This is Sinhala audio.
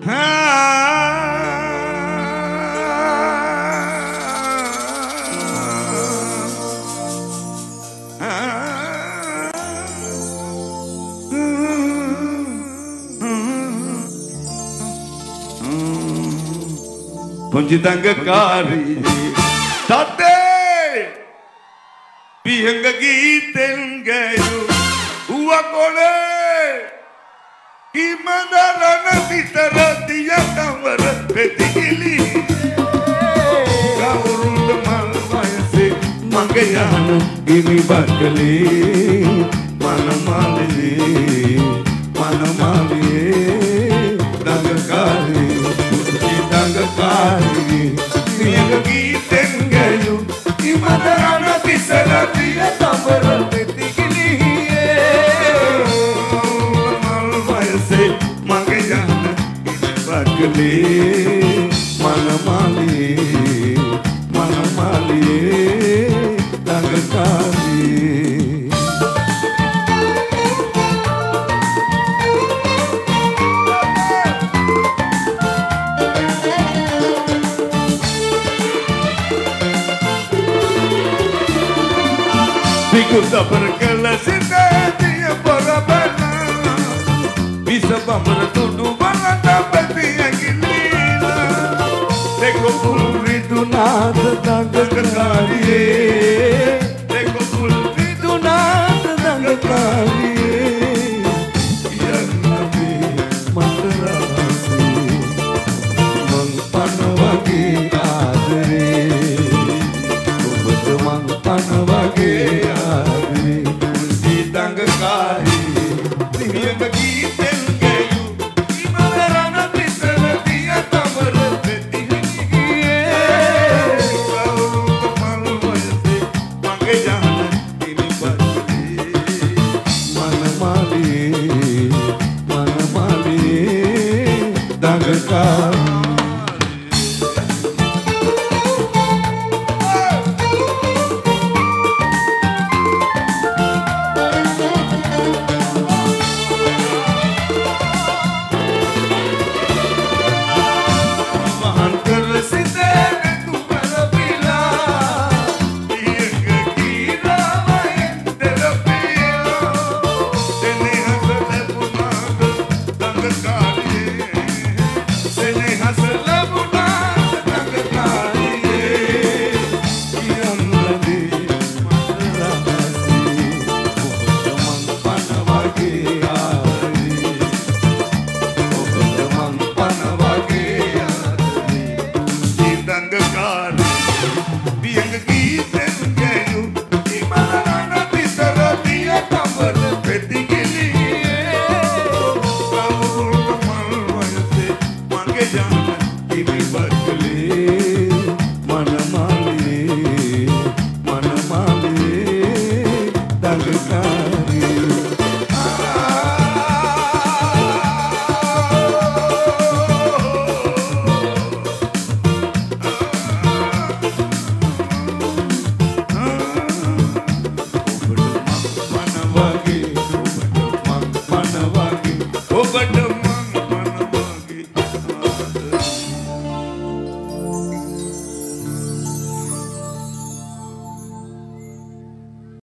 පුංචිදංගකාරී තත්තේ පිහංග ගීතෙන් ගයු උවකොලේ කිමදරන විතර දිය කවර පෙතිකිලි කවුරුන්ද මල් වයසේ මග යන ගිනි බක්කලේ මනමාලේ දඟකාරී දඟකාරී පියග ගීතෙන් ගයු ඉමදරන විතර දිය කවර පෙතිකිලියේ මල් වයසේ මග යන ගිනි බක්කලේ මනමාලේ දඟකාරී Kusapar kala sinadiya parabana bisa bamar tudu balanda peti agilina dekho puri dunad dangkariye dekho puri dunad dangkariye yang nabi mandarasi mang panwagi adre mang panwagi Dangkar